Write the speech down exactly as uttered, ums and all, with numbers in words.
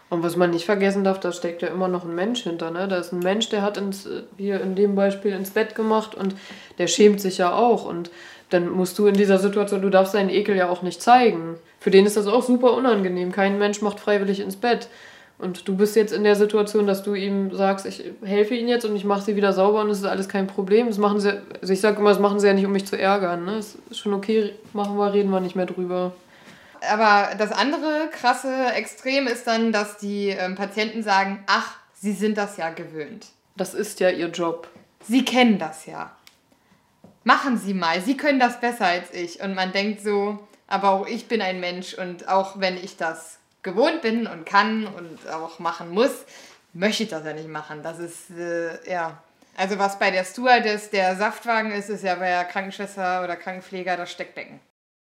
Und was man nicht vergessen darf, da steckt ja immer noch ein Mensch hinter, ne? Da ist ein Mensch, der hat ins, hier in dem Beispiel ins Bett gemacht und der schämt sich ja auch. Und dann musst du in dieser Situation, du darfst deinen Ekel ja auch nicht zeigen. Für den ist das auch super unangenehm. Kein Mensch macht freiwillig ins Bett. Und du bist jetzt in der Situation, dass du ihm sagst, ich helfe ihnen jetzt und ich mache sie wieder sauber und es ist alles kein Problem. Das machen sie, also ich sage immer, das machen sie ja nicht, um mich zu ärgern. Ne? Das ist schon okay, machen wir, reden wir nicht mehr drüber. Aber das andere krasse Extrem ist dann, dass die ähm, Patienten sagen, ach, sie sind das ja gewöhnt. Das ist ja ihr Job. Sie kennen das ja. Machen Sie mal, Sie können das besser als ich. Und man denkt so, aber auch ich bin ein Mensch und auch wenn ich das gewohnt bin und kann und auch machen muss, möchte ich das ja nicht machen. Das ist, äh, ja... Also was bei der Stewardess der Saftwagen ist, ist ja bei der Krankenschwester oder Krankenpfleger das Steckbecken.